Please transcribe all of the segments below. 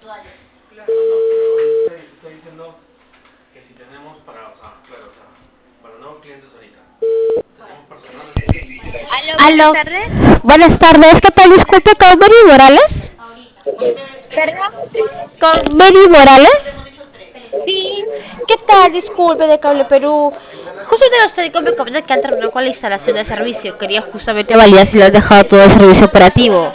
Claro, no, pero ahorita estoy diciendo que si tenemos para, o sea, claro, o sea, para nuevos clientes ahorita, tenemos personal ahorita. Aló, buenas Aló, tardes. buenas tardes, ¿qué tal? Disculpe, ¿con Mary Morales? ¿Perdón? ¿Con Mary Morales? Sí. ¿Qué tal? Disculpe, de Cable Perú. Justamente los técnicos me comentan que han terminado con la instalación del servicio. Quería justamente validar si le han dejado todo el servicio operativo.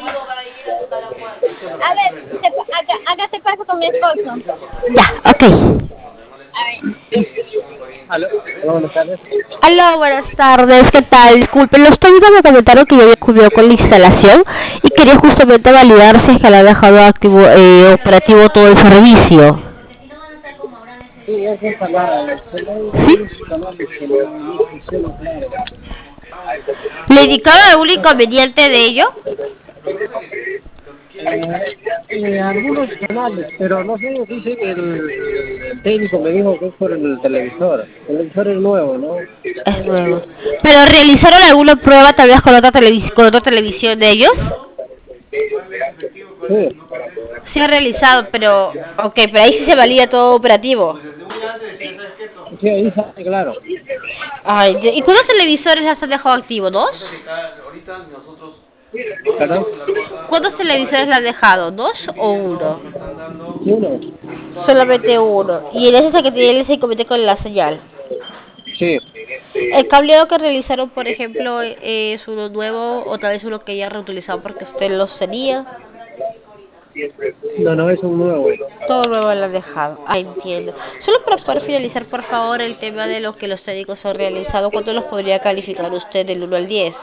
A ver, acá te paso con mi esposo. Ya, ok. A ver. Aló, hola, buenas tardes. Aló, buenas tardes, ¿qué tal? Disculpe, los técnicos me comentaron que ya había cubierto con la instalación y quería justamente validar si es que le ha dejado activo, operativo todo el servicio. Sí, ya se instalada, solo hay ¿Sí? algunos canales que no funcionan, claro. ¿Le indicaron algún inconveniente de ello? Algunos canales, pero no sé, dice que el técnico me dijo que es por el televisor. El televisor es nuevo, ¿no? Es nuevo. ¿Pero realizaron alguna prueba tal vez con otra televisión de ellos? Sí, Sí ha realizado, pero... Ok, pero ahí sí se valida todo operativo. sí, ahí sale claro. Ay, ¿y cuántos televisores las han dejado activo? ¿Dos? Ahorita nosotros ¿Perdón? ¿Cuántos televisores le han dejado? ¿Dos o uno? me están dando Uno. Solamente uno. Y en ese es el que tiene el comete con la señal. Sí. El cableado que realizaron, por ejemplo, es uno nuevo o tal vez uno que ya reutilizado porque usted los tenía. No, no, es un nuevo. Todo nuevo lo han dejado. Ah, entiendo. Solo para poder finalizar, por favor, el tema de lo que los técnicos han realizado, ¿cuánto los podría calificar usted del 1 al 10?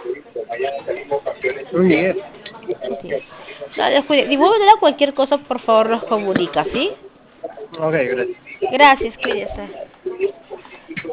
Un 10. 10. No, descuide. De igual manera, cualquier cosa, por favor, nos comunica, ¿sí? Ok, gracias. Gracias, cuídese.